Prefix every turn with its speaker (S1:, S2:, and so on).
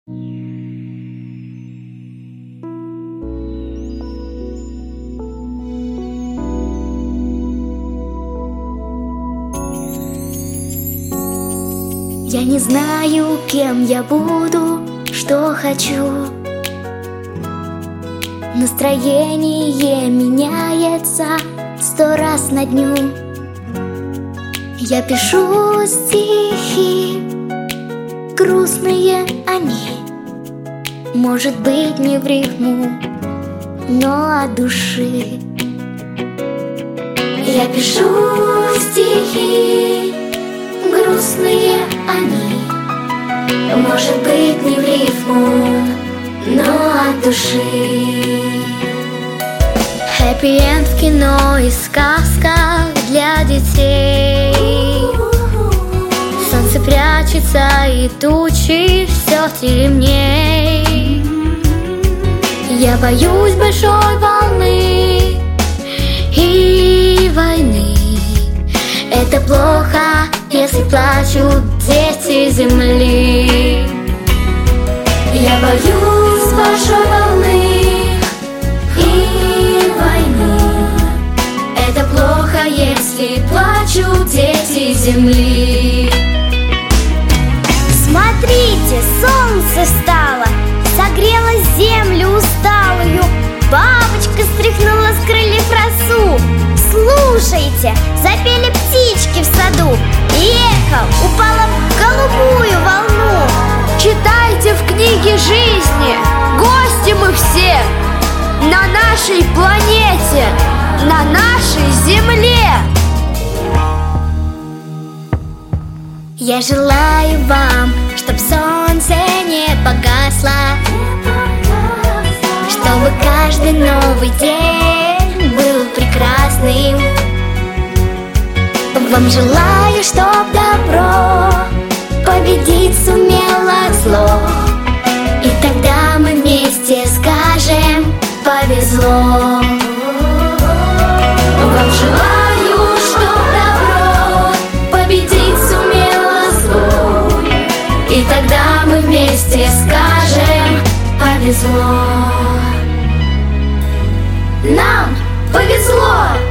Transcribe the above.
S1: Я не знаю, кем я буду, что хочу. Настроение меняется 100 раз на дню. Я пишу стихи, грустные они, может быть, не в рифму, но от души. Я пишу стихи, грустные они, может быть, не в рифму, но от души. Хэппи-энд в кино и сказках для детей. Солнце прячется и тучи все темней. Я боюсь большой волны и войны. Это плохо, если плачут дети земли. Я боюсь большой волны и войны. Это плохо, если плачут дети земли.
S2: Смотрите, солнце встало, согрело землю усталую. Бабочка стряхнула с крыльев росу. Слушайте, запели птички в саду, и эхо упало в голубую волну.
S3: Читайте в книге жизни, гости мы все на нашей планете, на нашей земле.
S1: Я желаю вам, чтоб солнце не погасло, чтобы каждый новый день был прекрасным. Вам желаю, чтоб добро победить сумело зло, и тогда мы вместе скажем: повезло. Вам желаю, чтоб добро победить сумело зло, и тогда мы вместе скажем: повезло. Нам повезло!